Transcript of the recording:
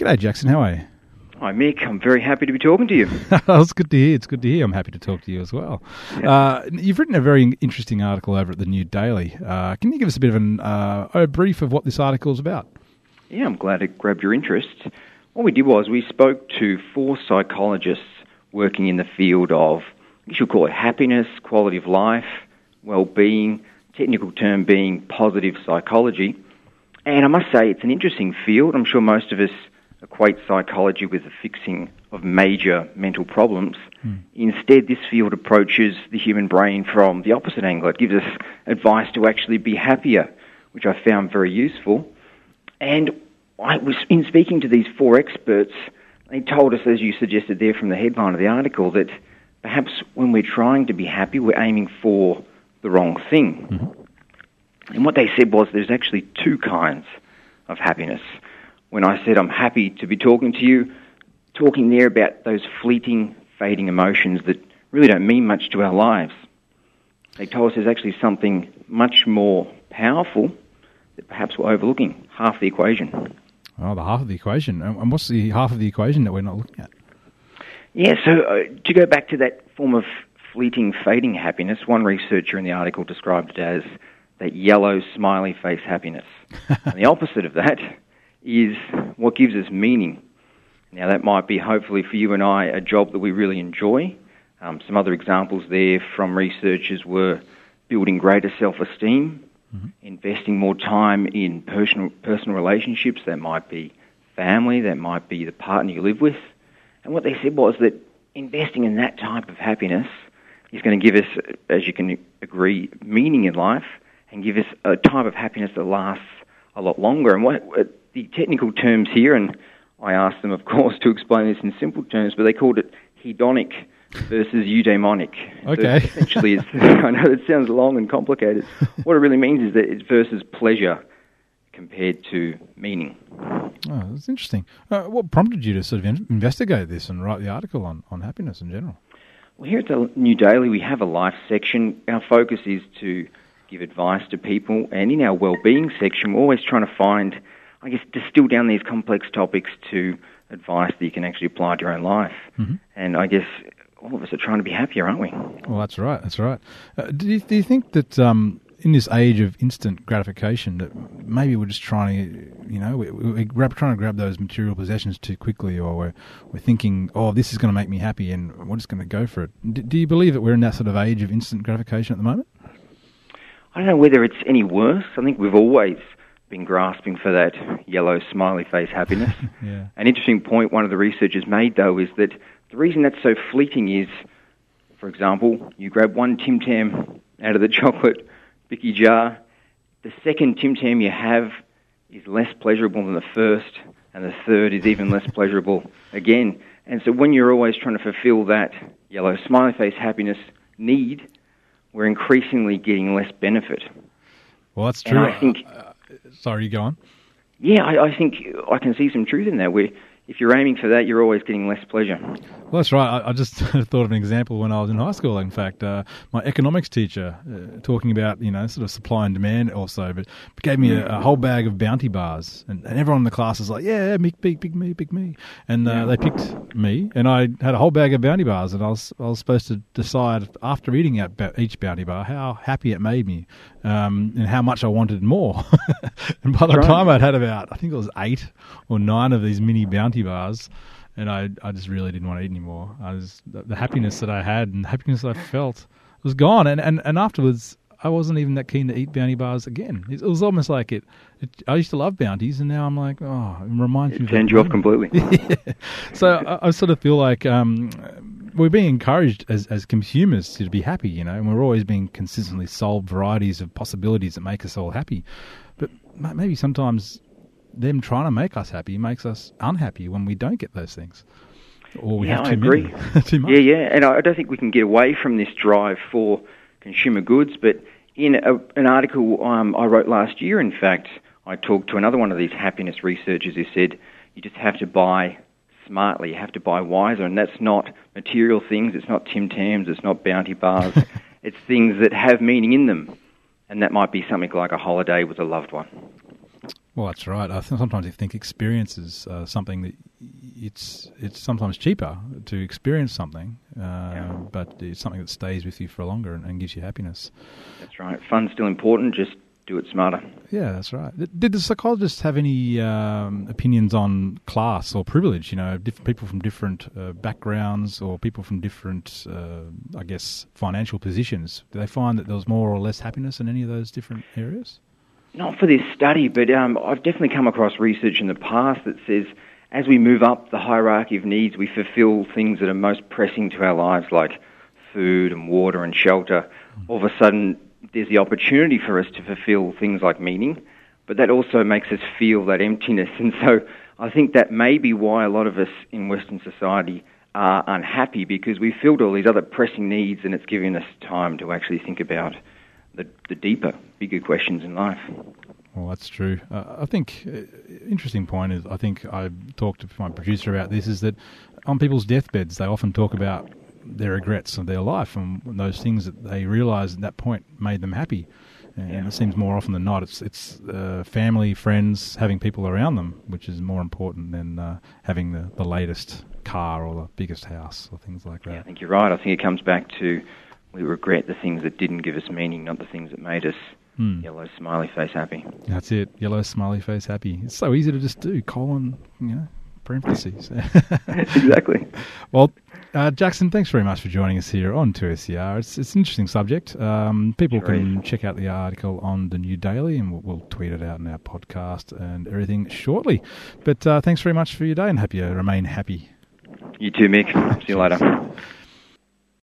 G'day, Jackson. How are you? Hi, Mick. I'm very happy to be talking to you. It's good to hear. It's good to hear. I'm happy to talk to you as well. You've written a very interesting article over at the New Daily. Can you give us a bit of a brief of what this article is about? Yeah, I'm glad it grabbed your interest. What we did was we spoke to 4 psychologists working in the field of, I guess you'll call it happiness, quality of life, well-being, technical term being positive psychology. And I must say, it's an interesting field. I'm sure most of us equate psychology with the fixing of major mental problems. Instead, this field approaches the human brain from the opposite angle. It gives us advice to actually be happier, which I found very useful. And I was in speaking to these 4 experts, they told us, as you suggested there from the headline of the article, that perhaps when we're trying to be happy, we're aiming for the wrong thing. Mm-hmm. And what they said was there's actually 2 kinds of happiness. When I said I'm happy to be talking to you, talking there about those fleeting, fading emotions that really don't mean much to our lives. They told us there's actually something much more powerful that perhaps we're overlooking, half the equation. Oh, the half of the equation. And what's the half of the equation that we're not looking at? Yeah, so to go back to that form of fleeting, fading happiness, one researcher in the article described it as that yellow, smiley face happiness. And the opposite of that is what gives us meaning. Now, that might be, hopefully for you and I, a job that we really enjoy. Some other examples there from researchers were building greater self-esteem, investing more time in personal relationships. That might be family, that might be the partner you live with. And what they said was that investing in that type of happiness is going to give us, as you can agree, meaning in life, and give us a type of happiness that lasts a lot longer. And what the technical terms here, and I asked them, of course, to explain this in simple terms, but they called it hedonic versus eudaimonic. Okay. So essentially, I know it sounds long and complicated. What it really means is that it's versus pleasure compared to meaning. Oh, that's interesting. What prompted you to sort of investigate this and write the article on happiness in general? Well, here at the New Daily, we have a life section. Our focus is to give advice to people, and in our well-being section, we're always trying to find, I guess, distill down these complex topics to advice that you can actually apply to your own life. Mm-hmm. And I guess all of us are trying to be happier, aren't we? Well, that's right. That's right. Do you think that in this age of instant gratification, that maybe we're just trying to, we're trying to grab those material possessions too quickly, or we're thinking, oh, this is going to make me happy, and we're just going to go for it? Do you believe that we're in that sort of age of instant gratification at the moment? I don't know whether it's any worse. I think we've always been grasping for that yellow smiley face happiness. Yeah. An interesting point one of the researchers made, though, is that the reason that's so fleeting is, for example, you grab one Tim Tam out of the chocolate Bicky jar, the second Tim Tam you have is less pleasurable than the first, and the third is even less pleasurable again. And so when you're always trying to fulfill that yellow smiley face happiness need, we're increasingly getting less benefit. Well, that's true. And I think, sorry, you go on. Yeah, I think I can see some truth in that, where if you're aiming for that, you're always getting less pleasure. Well, that's right. I just thought of an example when I was in high school, in fact. My economics teacher, talking about, sort of supply and demand also, but gave me a whole bag of Bounty bars. And everyone in the class was like, yeah, big me. And they picked me, and I had a whole bag of Bounty bars, and I was supposed to decide after eating each Bounty bar how happy it made me and how much I wanted more. And by the time I'd had about, I think it was 8 or 9 of these mini Bounty bars, and I just really didn't want to eat anymore. The happiness that I had and the happiness that I felt was gone, and afterwards I wasn't even that keen to eat Bounty bars again. It was almost like I used to love Bounties, and now I'm like, oh, it reminds me. It turned you off completely. Yeah. So I sort of feel like we're being encouraged as consumers to be happy, and we're always being consistently sold varieties of possibilities that make us all happy. But maybe sometimes them trying to make us happy makes us unhappy when we don't get those things. Or we have too many. Too much. Yeah, and I don't think we can get away from this drive for consumer goods, but in an article I wrote last year, in fact, I talked to another one of these happiness researchers who said you just have to buy smartly, you have to buy wiser, and that's not material things, it's not Tim Tams, it's not Bounty bars, it's things that have meaning in them, and that might be something like a holiday with a loved one. Well, that's right. Sometimes I think experience is something that it's sometimes cheaper to experience something, but it's something that stays with you for longer and gives you happiness. That's right. Fun's still important, just do it smarter. Yeah, that's right. Did the psychologists have any opinions on class or privilege? Different people from different backgrounds or people from different, financial positions. Did they find that there was more or less happiness in any of those different areas? Not for this study, but I've definitely come across research in the past that says as we move up the hierarchy of needs, we fulfill things that are most pressing to our lives, like food and water and shelter. All of a sudden, there's the opportunity for us to fulfill things like meaning, but that also makes us feel that emptiness. And so I think that may be why a lot of us in Western society are unhappy, because we filled all these other pressing needs and it's giving us time to actually think about the deeper, bigger questions in life. Well, that's true. I think interesting point is, I think I talked to my producer about this, is that on people's deathbeds, they often talk about their regrets of their life and those things that they realised at that point made them happy. And it seems more often than not, it's family, friends, having people around them, which is more important than having the latest car or the biggest house or things like that. Yeah, I think you're right. I think it comes back to we regret the things that didn't give us meaning, not the things that made us yellow smiley face happy. That's it, yellow smiley face happy. It's so easy to just do, colon, parentheses. Exactly. Well, Jackson, thanks very much for joining us here on 2SER. It's an interesting subject. People can check out the article on the New Daily, and we'll tweet it out in our podcast and everything shortly. But thanks very much for your day, and hope you remain happy. You too, Mick. See you later.